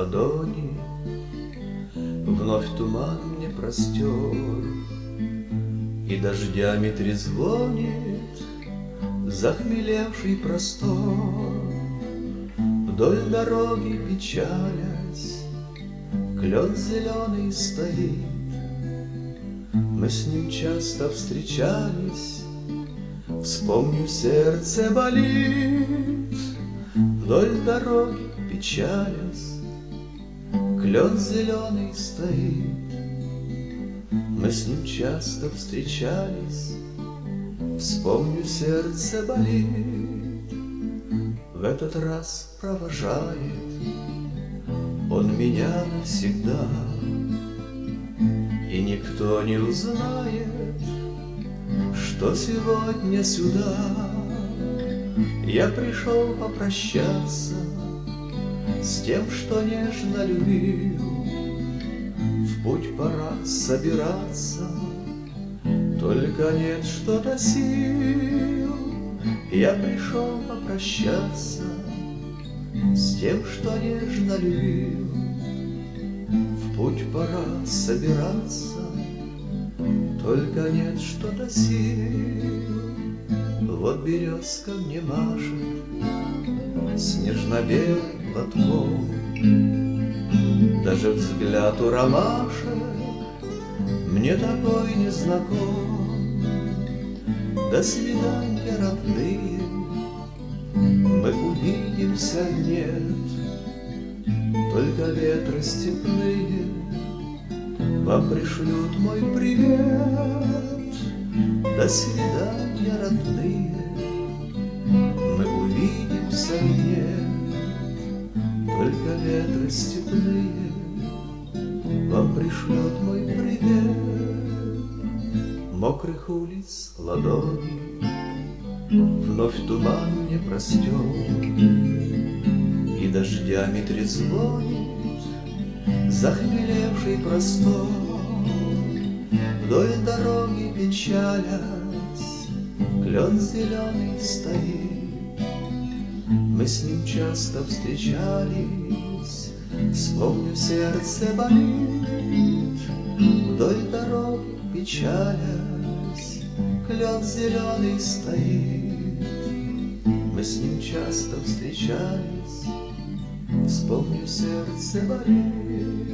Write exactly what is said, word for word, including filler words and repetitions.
ладони, вновь туман мне простер, и дождями трезвонит захмелевший простор. Вдоль дороги, печалясь, клен зеленый стоит. Мы с ним часто встречались, вспомню, сердце болит. Вдоль дороги, печалясь, клен зеленый стоит. Мы с ним часто встречались, вспомню, сердце болит. В этот раз провожает он меня навсегда, и никто не узнает, что сегодня сюда я пришел попрощаться с тем, что нежно любил. В путь пора собираться, только нет что-то сил. Я пришел попрощаться с тем, что нежно любил. В путь пора собираться, только нет что-то сил. Вот березка мне машет снежно-белым платком, даже взгляд у ромашек мне такой незнаком. До свидания, родные, мы увидимся, нет, только ветры степные вам пришлют мой привет. До свидания, родные, мы увидимся, нет, только ветры степные вам пришлют мой привет. Мокрых улиц ладони вновь туман мне простер, и дождями трезвонит захмелевший простор. Вдоль дороги, печалясь, клен зеленый стоит. Мы с ним часто встречались, вспомню, сердце болит. Вдоль дороги, печалясь, клен зеленый стоит. Мы с ним часто встречались, вспомню, сердце болит.